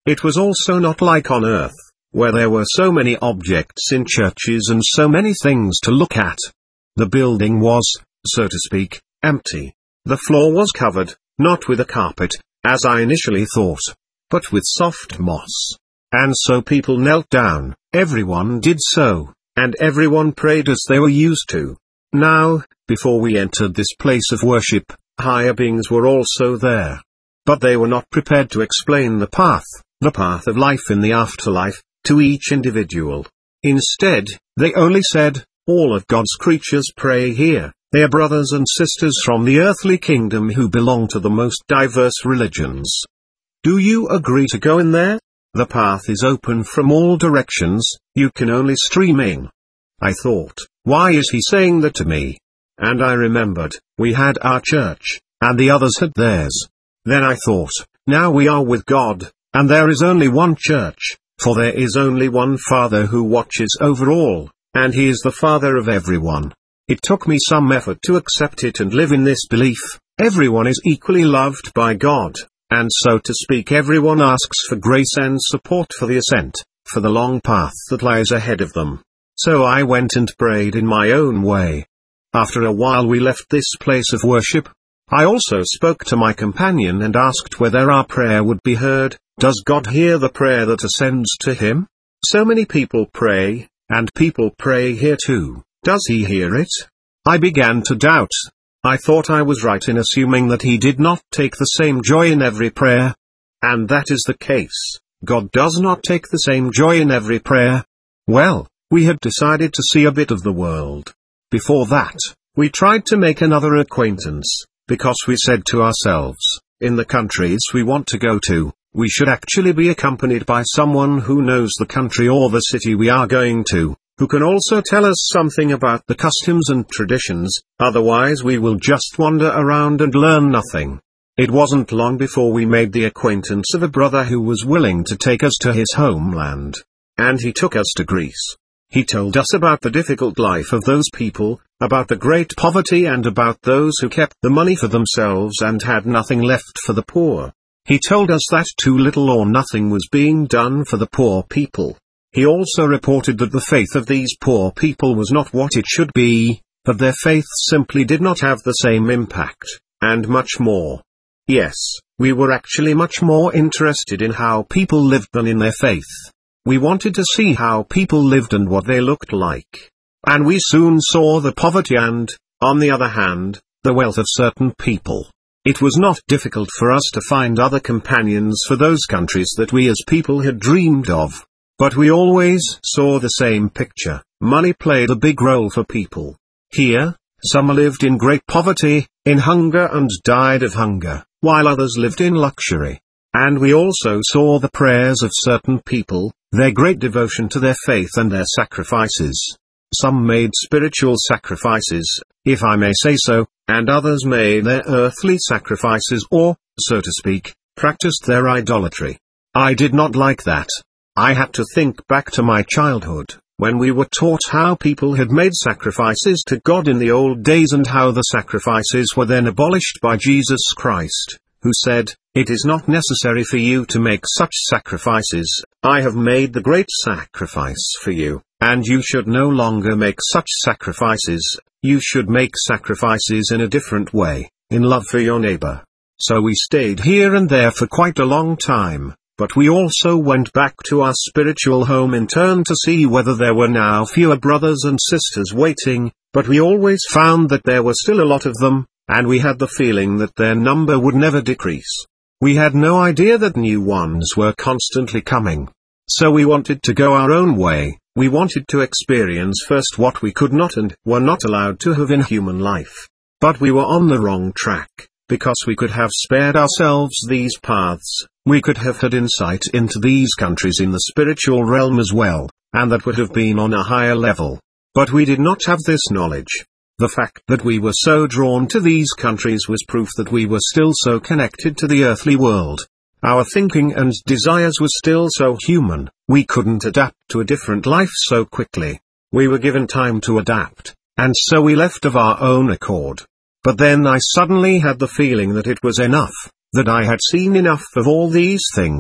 It was also not like on earth, where there were so many objects in churches and so many things to look at. The building was, so to speak, empty. The floor was covered, not with a carpet, as I initially thought, but with soft moss. And so people knelt down, everyone did so, and everyone prayed as they were used to. Now, before we entered this place of worship, higher beings were also there. But they were not prepared to explain the path of life in the afterlife, to each individual. Instead, they only said, all of God's creatures pray here, they are brothers and sisters from the earthly kingdom who belong to the most diverse religions. Do you agree to go in there? The path is open from all directions, you can only stream in. I thought, why is he saying that to me? And I remembered, we had our church, and the others had theirs. Then I thought, now we are with God, and there is only one church, for there is only one Father who watches over all, and he is the Father of everyone. It took me some effort to accept it and live in this belief, everyone is equally loved by God, and so to speak everyone asks for grace and support for the ascent, for the long path that lies ahead of them. So I went and prayed in my own way. After a while we left this place of worship. I also spoke to my companion and asked whether our prayer would be heard. Does God hear the prayer that ascends to him? So many people pray, and people pray here too. Does he hear it? I began to doubt. I thought I was right in assuming that he did not take the same joy in every prayer. And that is the case. God does not take the same joy in every prayer. Well, we had decided to see a bit of the world. Before that, we tried to make another acquaintance, because we said to ourselves, in the countries we want to go to, we should actually be accompanied by someone who knows the country or the city we are going to, who can also tell us something about the customs and traditions, otherwise we will just wander around and learn nothing. It wasn't long before we made the acquaintance of a brother who was willing to take us to his homeland. And he took us to Greece. He told us about the difficult life of those people, about the great poverty and about those who kept the money for themselves and had nothing left for the poor. He told us that too little or nothing was being done for the poor people. He also reported that the faith of these poor people was not what it should be, that their faith simply did not have the same impact, and much more. Yes, we were actually much more interested in how people lived than in their faith. We wanted to see how people lived and what they looked like. And we soon saw the poverty and, on the other hand, the wealth of certain people. It was not difficult for us to find other companions for those countries that we as people had dreamed of. But we always saw the same picture. Money played a big role for people. Here, some lived in great poverty, in hunger and died of hunger, while others lived in luxury. And we also saw the prayers of certain people, their great devotion to their faith and their sacrifices. Some made spiritual sacrifices, if I may say so, and others made their earthly sacrifices or, so to speak, practiced their idolatry. I did not like that. I had to think back to my childhood, when we were taught how people had made sacrifices to God in the old days and how the sacrifices were then abolished by Jesus Christ, who said, "It is not necessary for you to make such sacrifices, I have made the great sacrifice for you, and you should no longer make such sacrifices, you should make sacrifices in a different way, in love for your neighbor." So we stayed here and there for quite a long time, but we also went back to our spiritual home in turn to see whether there were now fewer brothers and sisters waiting, but we always found that there were still a lot of them, and we had the feeling that their number would never decrease. We had no idea that new ones were constantly coming. So we wanted to go our own way, we wanted to experience first what we could not and were not allowed to have in human life. But we were on the wrong track, because we could have spared ourselves these paths, we could have had insight into these countries in the spiritual realm as well, and that would have been on a higher level. But we did not have this knowledge. The fact that we were so drawn to these countries was proof that we were still so connected to the earthly world. Our thinking and desires were still so human, we couldn't adapt to a different life so quickly. We were given time to adapt, and so we left of our own accord. But then I suddenly had the feeling that it was enough, that I had seen enough of all these things,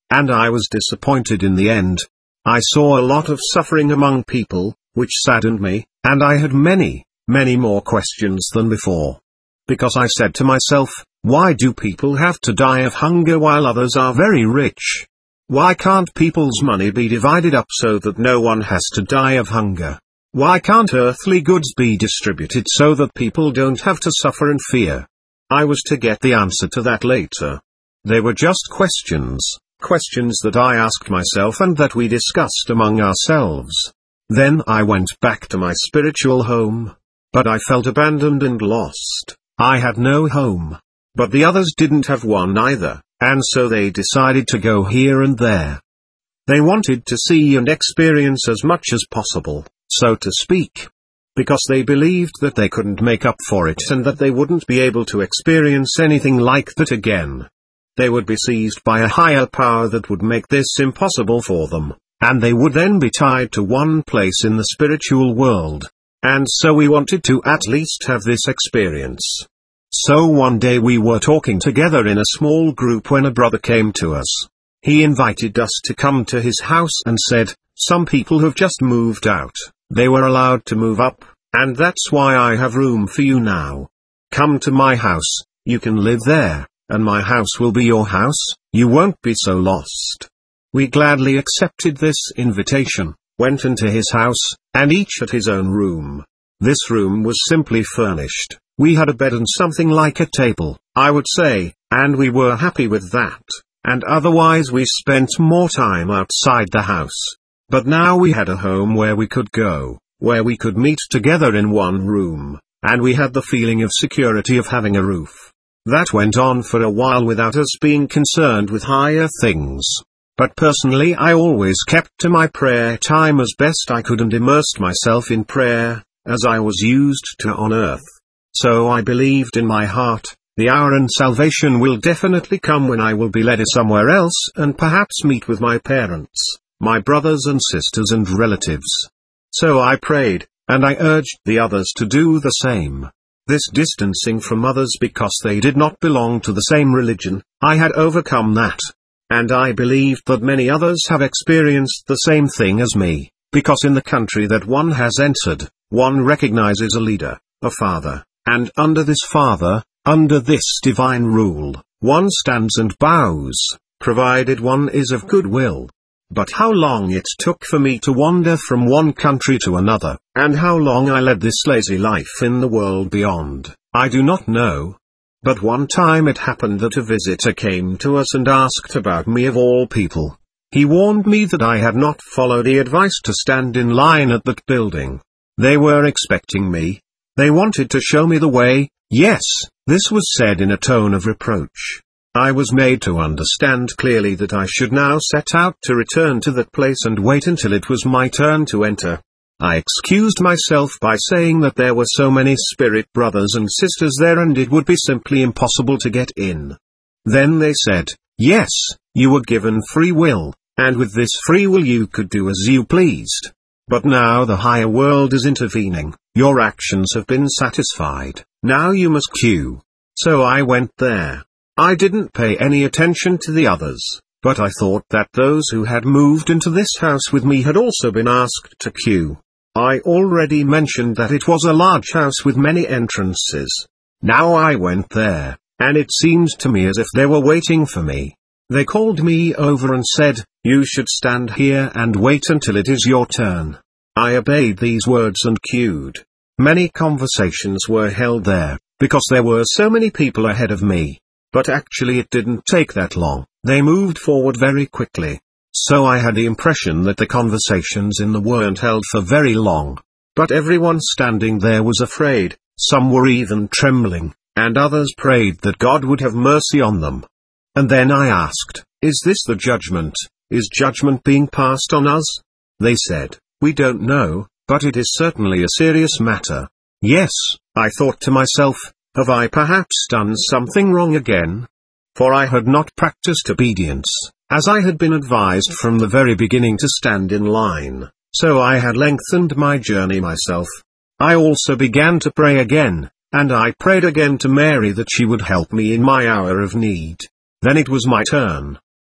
and I was disappointed in the end. I saw a lot of suffering among people, which saddened me, and I had many, many more questions than before. Because I said to myself, why do people have to die of hunger while others are very rich? Why can't people's money be divided up so that no one has to die of hunger? Why can't earthly goods be distributed so that people don't have to suffer and fear? I was to get the answer to that later. They were just questions that I asked myself and that we discussed among ourselves. Then I went back to my spiritual home. But I felt abandoned and lost. I had no home. But the others didn't have one either, and so they decided to go here and there. They wanted to see and experience as much as possible, so to speak. Because they believed that they couldn't make up for it and that they wouldn't be able to experience anything like that again. They would be seized by a higher power that would make this impossible for them, and they would then be tied to one place in the spiritual world. And so we wanted to at least have this experience. So one day we were talking together in a small group when a brother came to us. He invited us to come to his house and said, some people have just moved out, they were allowed to move up, and that's why I have room for you now. Come to my house, you can live there, and my house will be your house, you won't be so lost. We gladly accepted this invitation, went into his house, and each had his own room. This room was simply furnished. We had a bed and something like a table, I would say, and we were happy with that, and otherwise we spent more time outside the house. But now we had a home where we could go, where we could meet together in one room, and we had the feeling of security of having a roof. That went on for a while without us being concerned with higher things. But personally I always kept to my prayer time as best I could and immersed myself in prayer, as I was used to on earth. So I believed in my heart, the hour and salvation will definitely come when I will be led somewhere else and perhaps meet with my parents, my brothers and sisters and relatives. So I prayed, and I urged the others to do the same. This distancing from others because they did not belong to the same religion, I had overcome that. And I believed that many others have experienced the same thing as me, because in the country that one has entered, one recognizes a leader, a father, and under this father, under this divine rule, one stands and bows, provided one is of good will. But how long it took for me to wander from one country to another, and how long I led this lazy life in the world beyond, I do not know. But one time it happened that a visitor came to us and asked about me of all people. He warned me that I had not followed the advice to stand in line at that building. They were expecting me. They wanted to show me the way. Yes, this was said in a tone of reproach. I was made to understand clearly that I should now set out to return to that place and wait until it was my turn to enter. I excused myself by saying that there were so many spirit brothers and sisters there and it would be simply impossible to get in. Then they said, yes, you were given free will, and with this free will you could do as you pleased. But now the higher world is intervening, your actions have been satisfied, now you must queue. So I went there. I didn't pay any attention to the others, but I thought that those who had moved into this house with me had also been asked to queue. I already mentioned that it was a large house with many entrances. Now I went there, and it seemed to me as if they were waiting for me. They called me over and said, you should stand here and wait until it is your turn. I obeyed these words and queued. Many conversations were held there, because there were so many people ahead of me. But actually it didn't take that long, they moved forward very quickly. So I had the impression that the conversations in the weren't held for very long. But everyone standing there was afraid, some were even trembling, and others prayed that God would have mercy on them. And then I asked, is this the judgment? Is judgment being passed on us? They said, we don't know, but it is certainly a serious matter. Yes, I thought to myself, have I perhaps done something wrong again? For I had not practiced obedience, as I had been advised from the very beginning to stand in line, so I had lengthened my journey myself. I also began to pray again, and I prayed again to Mary that she would help me in my hour of need. Then it was my turn.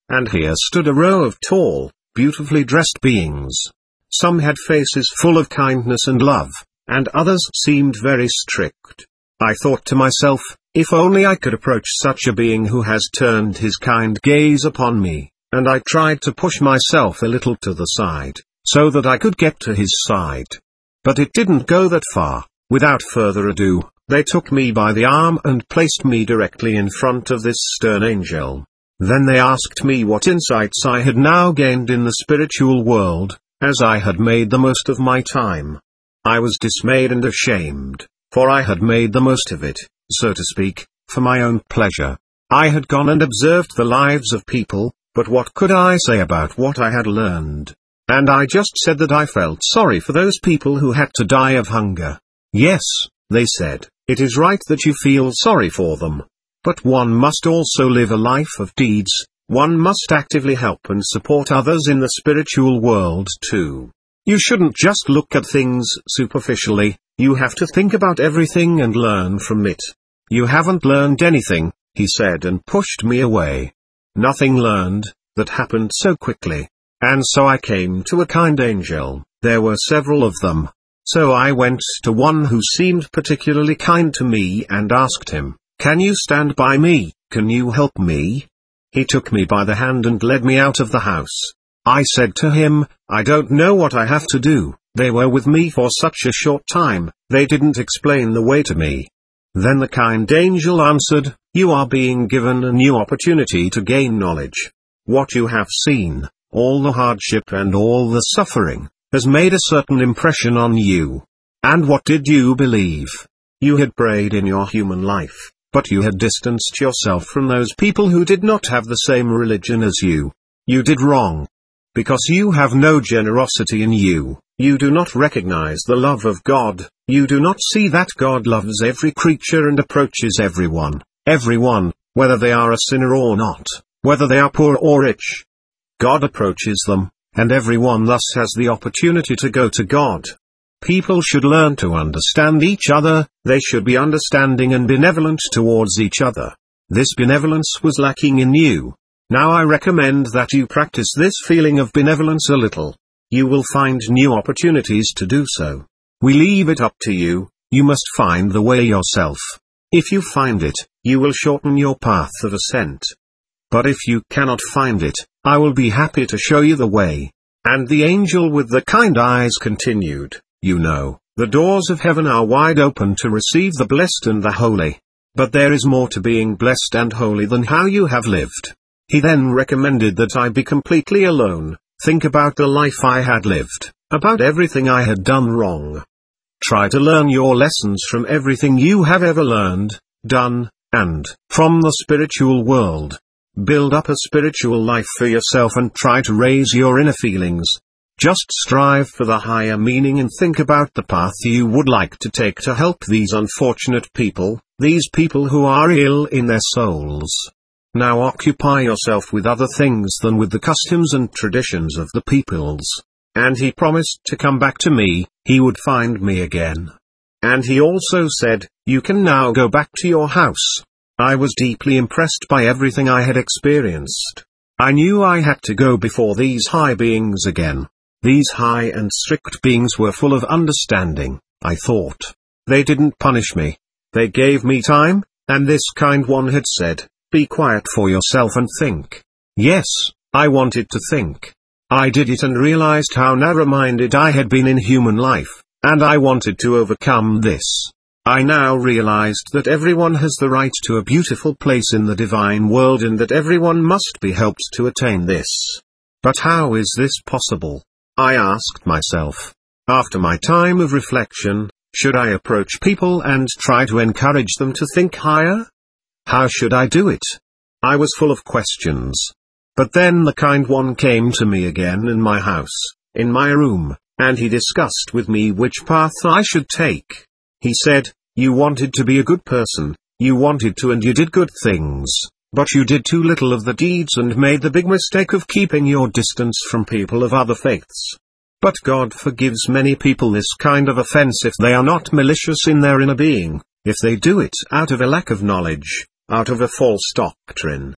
and here stood a row of tall, beautifully dressed beings. Some had faces full of kindness and love, and others seemed very strict. I thought to myself, if only I could approach such a being who has turned his kind gaze upon me, and I tried to push myself a little to the side, so that I could get to his side. But it didn't go that far. Without further ado, they took me by the arm and placed me directly in front of this stern angel. Then they asked me what insights I had now gained in the spiritual world, as I had made the most of my time. I was dismayed and ashamed, for I had made the most of it, so to speak, for my own pleasure. I had gone and observed the lives of people, but what could I say about what I had learned? And I just said that I felt sorry for those people who had to die of hunger. Yes, they said, it is right that you feel sorry for them. But one must also live a life of deeds, one must actively help and support others in the spiritual world too. You shouldn't just look at things superficially, you have to think about everything and learn from it. You haven't learned anything, he said, and pushed me away. Nothing learned, that happened so quickly. And so I came to a kind angel. There were several of them. So I went to one who seemed particularly kind to me and asked him, "Can you stand by me, can you help me?" He took me by the hand and led me out of the house. I said to him, "I don't know what I have to do, they were with me for such a short time, they didn't explain the way to me." Then the kind angel answered, "You are being given a new opportunity to gain knowledge. What you have seen, all the hardship and all the suffering, has made a certain impression on you. And what did you believe? You had prayed in your human life, but you had distanced yourself from those people who did not have the same religion as you. You did wrong. Because you have no generosity in you, you do not recognize the love of God, you do not see that God loves every creature and approaches everyone, whether they are a sinner or not, whether they are poor or rich. God approaches them, and everyone thus has the opportunity to go to God. People should learn to understand each other, they should be understanding and benevolent towards each other. This benevolence was lacking in you. Now I recommend that you practice this feeling of benevolence a little. You will find new opportunities to do so. We leave it up to you, you must find the way yourself. If you find it, you will shorten your path of ascent. But if you cannot find it, I will be happy to show you the way." And the angel with the kind eyes continued, "You know, the doors of heaven are wide open to receive the blessed and the holy. But there is more to being blessed and holy than how you have lived." He then recommended that I be completely alone, think about the life I had lived, about everything I had done wrong. Try to learn your lessons from everything you have ever learned, done, and from the spiritual world. Build up a spiritual life for yourself and try to raise your inner feelings. Just strive for the higher meaning and think about the path you would like to take to help these unfortunate people, these people who are ill in their souls. Now occupy yourself with other things than with the customs and traditions of the peoples. And he promised to come back to me, he would find me again. And he also said, "You can now go back to your house." I was deeply impressed by everything I had experienced. I knew I had to go before these high beings again. These high and strict beings were full of understanding, I thought. They didn't punish me. They gave me time, and this kind one had said, "Be quiet for yourself and think." Yes, I wanted to think. I did it and realized how narrow-minded I had been in human life, and I wanted to overcome this. I now realized that everyone has the right to a beautiful place in the divine world and that everyone must be helped to attain this. But how is this possible? I asked myself. After my time of reflection, should I approach people and try to encourage them to think higher? How should I do it? I was full of questions. But then the kind one came to me again in my house, in my room, and he discussed with me which path I should take. He said, "You wanted to be a good person, you wanted to and you did good things, but you did too little of the deeds and made the big mistake of keeping your distance from people of other faiths. But God forgives many people this kind of offense if they are not malicious in their inner being, if they do it out of a lack of knowledge, out of a false doctrine.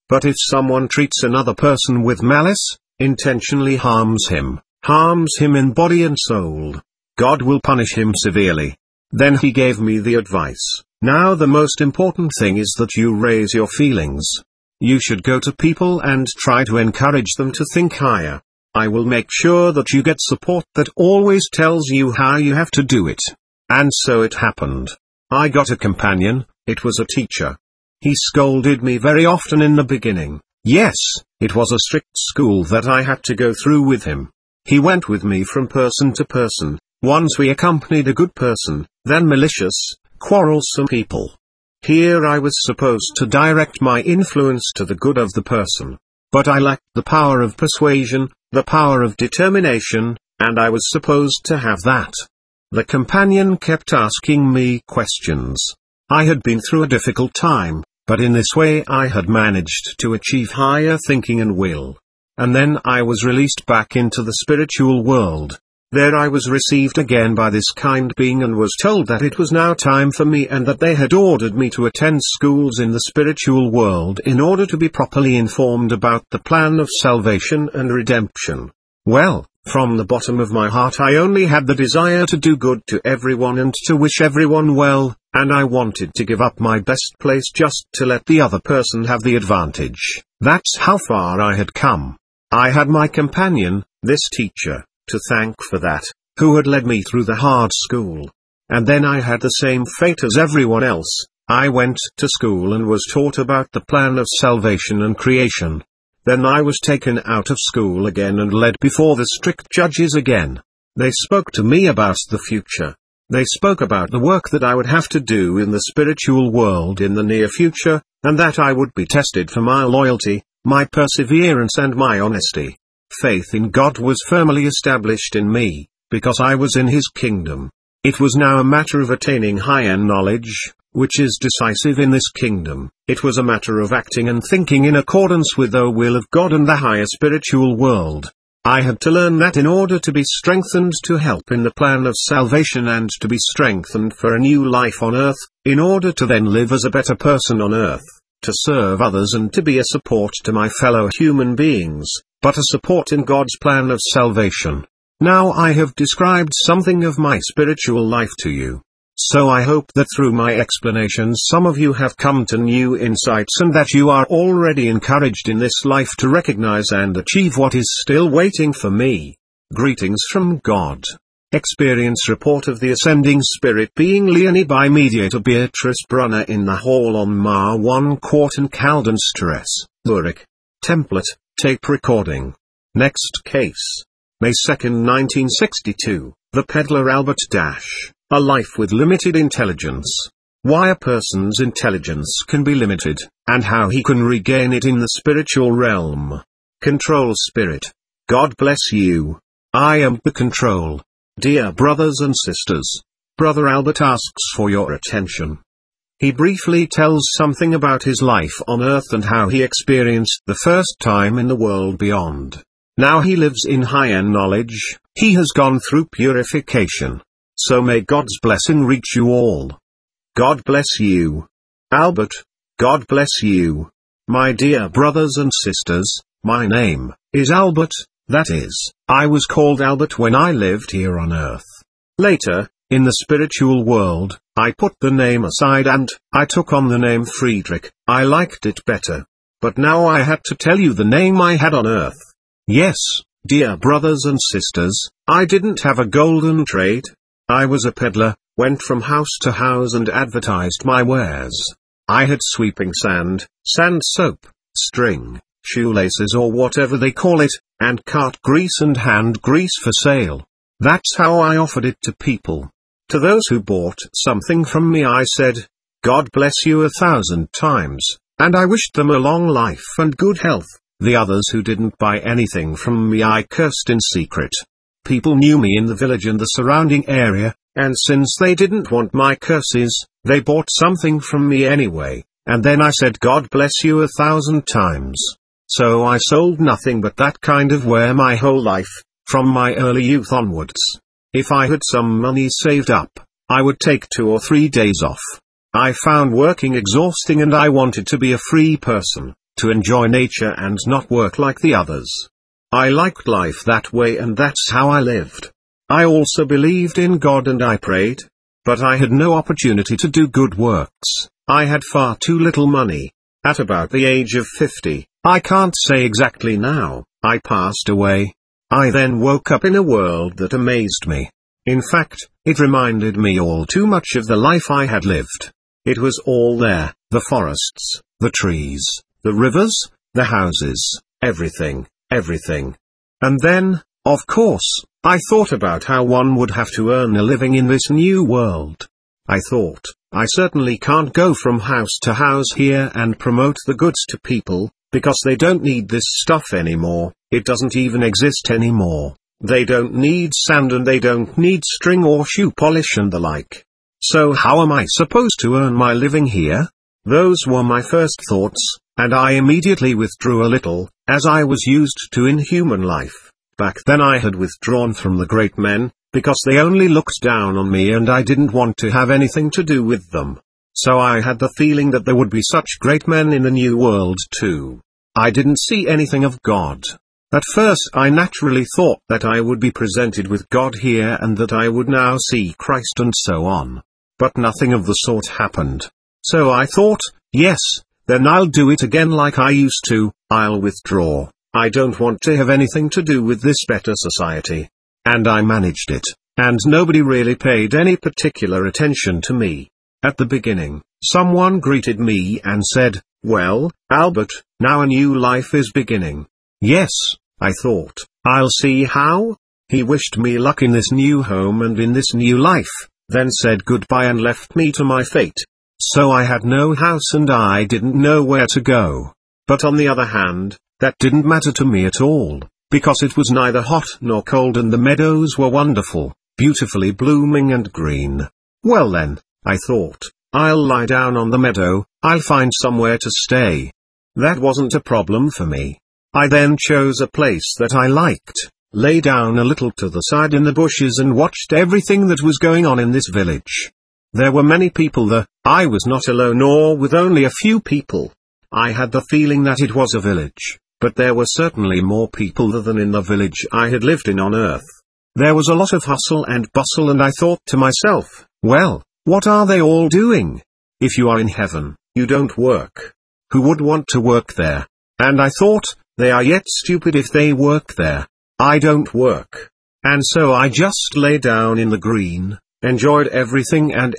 But if someone treats another person with malice, intentionally harms him in body and soul, God will punish him severely. Then he gave me the advice: now the most important thing is that you raise your feelings. You should go to people and try to encourage them to think higher. I will make sure that you get support that always tells you how you have to do it. And so it happened. I got a companion. It was a teacher. He scolded me very often in the beginning. Yes, it was a strict school that I had to go through with him. He went with me from person to person. Once we accompanied a good person, then malicious, quarrelsome people. Here I was supposed to direct my influence to the good of the person. But I lacked the power of persuasion, the power of determination, and I was supposed to have that. The companion kept asking me questions. I had been through a difficult time, but in this way I had managed to achieve higher thinking and will. And then I was released back into the spiritual world. There I was received again by this kind being and was told that it was now time for me and that they had ordered me to attend schools in the spiritual world in order to be properly informed about the plan of salvation and redemption. Well, from the bottom of my heart I only had the desire to do good to everyone and to wish everyone well, and I wanted to give up my best place just to let the other person have the advantage. That's how far I had come. I had my companion, this teacher, to thank for that, who had led me through the hard school. And then I had the same fate as everyone else. I went to school and was taught about the plan of salvation and creation. Then I was taken out of school again and led before the strict judges again. They spoke to me about the future. They spoke about the work that I would have to do in the spiritual world in the near future, and that I would be tested for my loyalty, my perseverance and my honesty. Faith in God was firmly established in me, because I was in His kingdom. It was now a matter of attaining higher knowledge, which is decisive in this kingdom. It was a matter of acting and thinking in accordance with the will of God and the higher spiritual world. I had to learn that in order to be strengthened to help in the plan of salvation and to be strengthened for a new life on earth, in order to then live as a better person on earth, to serve others and to be a support to my fellow human beings, but a support in God's plan of salvation. Now I have described something of my spiritual life to you. So I hope that through my explanations some of you have come to new insights and that you are already encouraged in this life to recognize and achieve what is still waiting for me. Greetings from God. Experience report of the Ascending Spirit being Leonie by mediator Beatrice Brunner in the hall on Ma 1 Quarten Kaldenstrasse, Zurich. Template, tape recording. Next case. May 2, 1962, The Peddler Albert Dash. A life with limited intelligence. Why a person's intelligence can be limited, and how he can regain it in the spiritual realm. Control Spirit. God bless you. I am the control. Dear brothers and sisters, Brother Albert asks for your attention. He briefly tells something about his life on earth and how he experienced the first time in the world beyond. Now he lives in higher knowledge, he has gone through purification. So may God's blessing reach you all. God bless you. Albert, God bless you. My dear brothers and sisters, my name is Albert, that is, I was called Albert when I lived here on earth. Later, in the spiritual world, I put the name aside and I took on the name Friedrich. I liked it better. But now I had to tell you the name I had on earth. Yes, dear brothers and sisters, I didn't have a golden trade. I was a peddler, went from house to house and advertised my wares. I had sweeping sand, sand soap, string, shoelaces or whatever they call it, and cart grease and hand grease for sale. That's how I offered it to people. To those who bought something from me I said, God bless you 1,000 times, and I wished them a long life and good health. The others who didn't buy anything from me I cursed in secret. People knew me in the village and the surrounding area, and since they didn't want my curses, they bought something from me anyway, and then I said God bless you 1,000 times. So I sold nothing but that kind of ware my whole life, from my early youth onwards. If I had some money saved up, I would take 2 or 3 days off. I found working exhausting and I wanted to be a free person. to enjoy nature and not work like the others. I liked life that way, and that's how I lived. I also believed in God and I prayed. But I had no opportunity to do good works. I had far too little money. At about the age of 50, I can't say exactly now, I passed away. I then woke up in a world that amazed me. In fact, it reminded me all too much of the life I had lived. It was all there, the forests, the trees, the rivers, the houses, everything, everything. And then, of course, I thought about how one would have to earn a living in this new world. I thought, I certainly can't go from house to house here and promote the goods to people, because they don't need this stuff anymore. It doesn't even exist anymore. They don't need sand and they don't need string or shoe polish and the like. So how am I supposed to earn my living here? Those were my first thoughts, and I immediately withdrew a little, as I was used to in human life. Back then I had withdrawn from the great men, because they only looked down on me and I didn't want to have anything to do with them. So I had the feeling that there would be such great men in the new world too. I didn't see anything of God. At first I naturally thought that I would be presented with God here and that I would now see Christ and so on. But nothing of the sort happened. So I thought, yes, then I'll do it again like I used to, I'll withdraw. I don't want to have anything to do with this better society. And I managed it, and nobody really paid any particular attention to me. At the beginning, someone greeted me and said, "Well, Albert, now a new life is beginning." Yes, I thought, I'll see how. He wished me luck in this new home and in this new life, then said goodbye and left me to my fate. So I had no house and I didn't know where to go. But on the other hand, that didn't matter to me at all, because it was neither hot nor cold and the meadows were wonderful, beautifully blooming and green. Well then, I thought, I'll lie down on the meadow, I'll find somewhere to stay. That wasn't a problem for me. I then chose a place that I liked, lay down a little to the side in the bushes and watched everything that was going on in this village. There were many people there. I was not alone or with only a few people. I had the feeling that it was a village. But there were certainly more people there than in the village I had lived in on earth. There was a lot of hustle and bustle and I thought to myself, well, what are they all doing? If you are in heaven, you don't work. Who would want to work there? And I thought, they are yet stupid if they work there. I don't work. And so I just lay down in the green, enjoyed everything and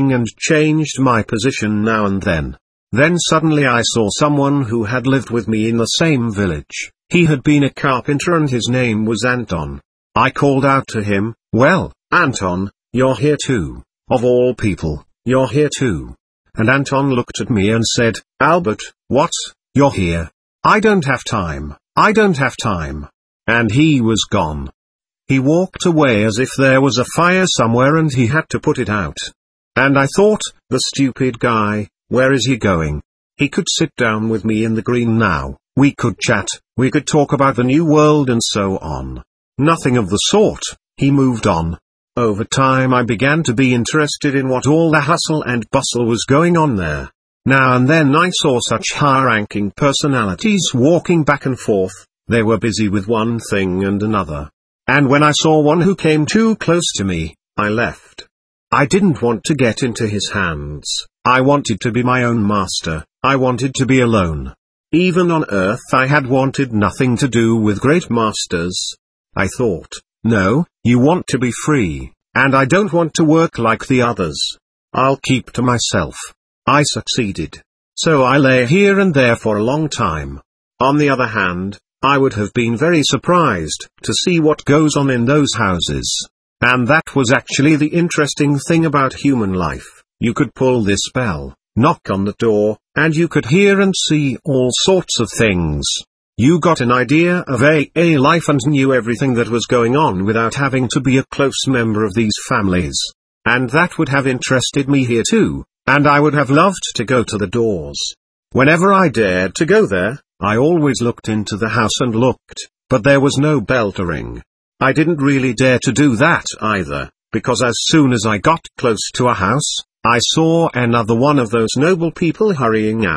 changed my position now and then. Then suddenly I saw someone who had lived with me in the same village. He had been a carpenter and his name was Anton. I called out to him, "Well, Anton, you're here too. Of all people, you're here too." And Anton looked at me and said, "Albert, what? You're here? I don't have time. I don't have time." And he was gone. He walked away as if there was a fire somewhere and he had to put it out. And I thought, the stupid guy. Where is he going? He could sit down with me in the green now, we could chat, we could talk about the new world and so on. Nothing of the sort. He moved on. Over time I began to be interested in what all the hustle and bustle was going on there. Now and then I saw such high-ranking personalities walking back and forth. They were busy with one thing and another. And when I saw one who came too close to me, I left. I didn't want to get into his hands. I wanted to be my own master. I wanted to be alone. Even on earth I had wanted nothing to do with great masters. I thought, no, you want to be free, and I don't want to work like the others. I'll keep to myself. I succeeded. So I lay here and there for a long time. On the other hand, I would have been very surprised to see what goes on in those houses. And that was actually the interesting thing about human life. You could pull this bell, knock on the door, and you could hear and see all sorts of things. You got an idea of AA life and knew everything that was going on without having to be a close member of these families. And that would have interested me here too, and I would have loved to go to the doors. Whenever I dared to go there, I always looked into the house and looked, but there was no bell to ring. I didn't really dare to do that either, because as soon as I got close to a house, I saw another one of those noble people hurrying out.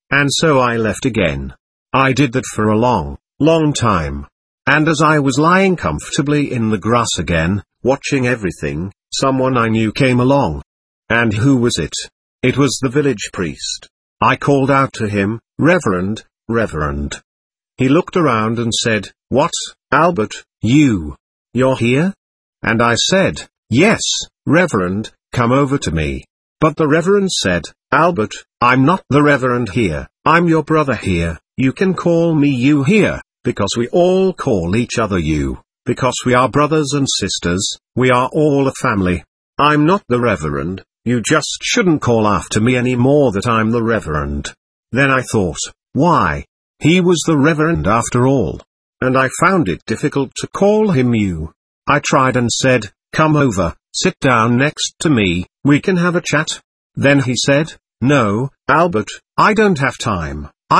And so I left again. I did that for a long, long time. And as I was lying comfortably in the grass again, watching everything, someone I knew came along. And who was it? It was the village priest. I called out to him, "Reverend, Reverend." He looked around and said, "What, Albert, you're here?" And I said, "Yes, Reverend, come over to me." But the Reverend said, "Albert, I'm not the Reverend here, I'm your brother here, you can call me you here, because we all call each other you, because we are brothers and sisters, we are all a family. I'm not the Reverend, you just shouldn't call after me anymore that I'm the Reverend." Then I thought, why? He was the Reverend after all. And I found it difficult to call him you. I tried and said, "Come over, sit down next to me, we can have a chat." Then he said, "No, Albert, I don't have time, I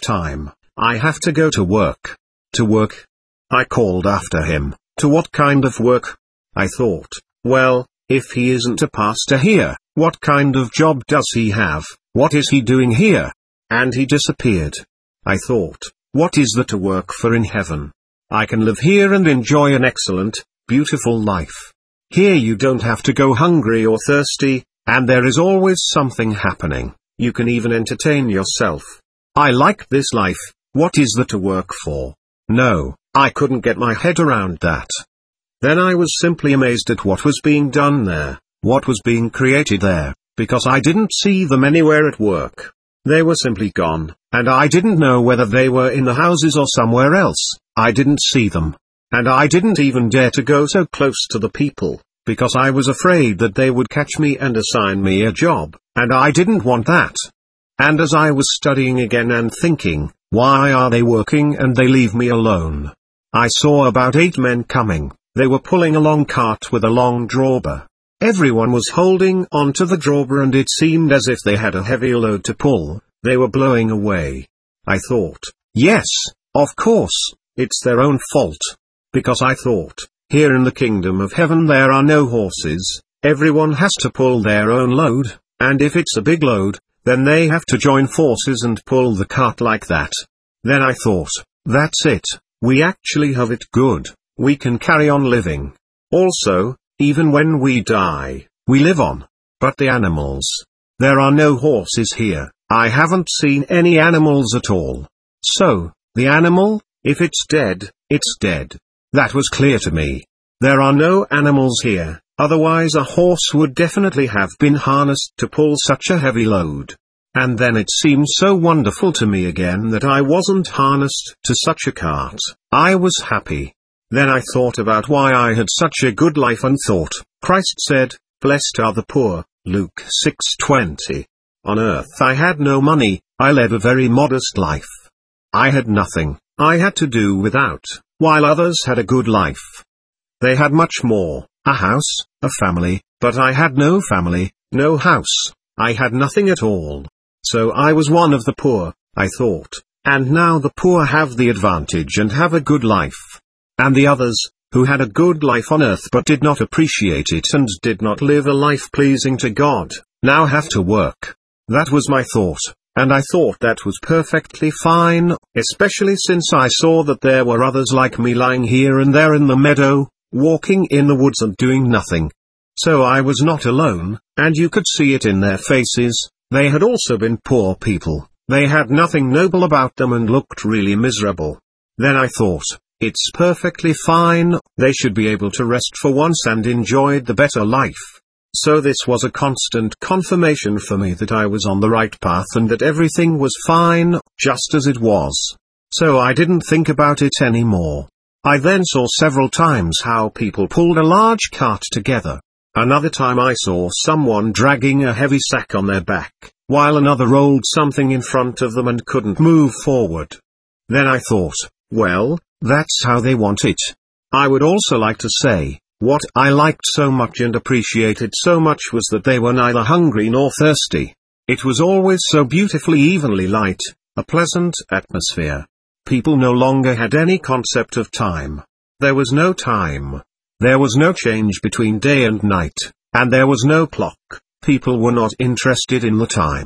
have to go to work." To work? I called after him, "To what kind of work?" I thought, well, if he isn't a pastor here, what kind of job does he have, what is he doing here? And he disappeared. I thought, what is there to work for in heaven? I can live here and enjoy an excellent, beautiful life. Here you don't have to go hungry or thirsty, and there is always something happening, you can even entertain yourself. I like this life, what is there to work for? No, I couldn't get my head around that. Then I was simply amazed at what was being done there, what was being created there, because I didn't see them anywhere at work. They were simply gone, and I didn't know whether they were in the houses or somewhere else. I didn't see them. And I didn't even dare to go so close to the people, because I was afraid that they would catch me and assign me a job, and I didn't want that. And as I was studying again and thinking, why are they working and they leave me alone? I saw about 8 men coming, they were pulling a long cart with a long drawbar. Everyone was holding onto the drawbar and it seemed as if they had a heavy load to pull, they were blowing away. I thought, yes, of course, it's their own fault. Because I thought, here in the kingdom of heaven there are no horses, everyone has to pull their own load, and if it's a big load, then they have to join forces and pull the cart like that. Then I thought, that's it, we actually have it good, we can carry on living. Also, even when we die, we live on. But the animals. There are no horses here, I haven't seen any animals at all. So, the animal, if it's dead, it's dead. That was clear to me. There are no animals here, otherwise a horse would definitely have been harnessed to pull such a heavy load. And then it seemed so wonderful to me again that I wasn't harnessed to such a cart. I was happy. Then I thought about why I had such a good life and thought, Christ said, "Blessed are the poor," Luke 6:20. On earth I had no money, I led a very modest life. I had nothing, I had to do without, while others had a good life. They had much more, a house, a family, but I had no family, no house, I had nothing at all. So I was one of the poor, I thought, and now the poor have the advantage and have a good life. And the others, who had a good life on earth but did not appreciate it and did not live a life pleasing to God, now have to work. That was my thought, and I thought that was perfectly fine, especially since I saw that there were others like me lying here and there in the meadow, walking in the woods and doing nothing. So I was not alone, and you could see it in their faces, they had also been poor people, they had nothing noble about them and looked really miserable. Then I thought, it's perfectly fine, they should be able to rest for once and enjoyed the better life. So this was a constant confirmation for me that I was on the right path and that everything was fine, just as it was. So I didn't think about it anymore. I then saw several times how people pulled a large cart together. Another time I saw someone dragging a heavy sack on their back, while another rolled something in front of them and couldn't move forward. Then I thought, well, that's how they want it. I would also like to say, what I liked so much and appreciated so much was that they were neither hungry nor thirsty. It was always so beautifully evenly light, a pleasant atmosphere. People no longer had any concept of time. There was no time. There was no change between day and night, and there was no clock. People were not interested in the time.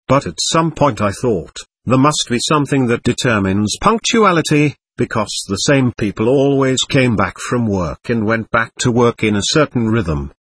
But at some point I thought, there must be something that determines punctuality, because the same people always came back from work and went back to work in a certain rhythm.